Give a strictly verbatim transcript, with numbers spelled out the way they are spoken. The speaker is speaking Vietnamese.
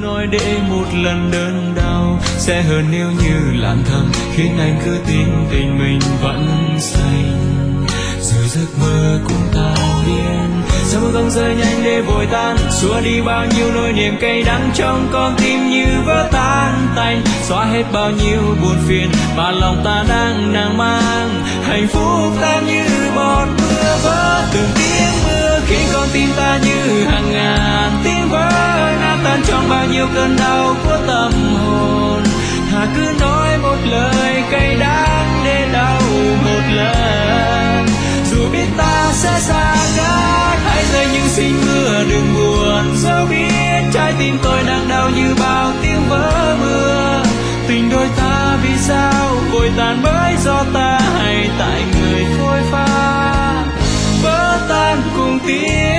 nói để một lần đơn đau sẽ hơn nếu như lặng thầm khiến anh cứ tin tình mình vẫn xanh. Rồi giấc mơ cùng tan biến, sao mưa không rơi nhanh để vội tan, xua đi bao nhiêu nỗi niềm cay đắng trong con tim như vỡ tan tành, xóa hết bao nhiêu buồn phiền mà lòng ta đang nàng mang. Hạnh phúc tan như bọt mưa vỡ từng tiếng mưa, khiến con tim ta như hàng ngàn tiếng vỡ nát tan trong bao nhiêu cơn đau của tâm hồn. Thà cứ nói một lời cay đắng để đau một lần, dù biết ta sẽ xa cách. Hãy rơi những sinh mưa đừng buồn, dẫu biết trái tim tôi đang đau như bao tiếng vỡ mưa. Tình đôi ta vì sao vội tàn bởi do ta hay tại người phôi pha, vỡ tan cùng tiếng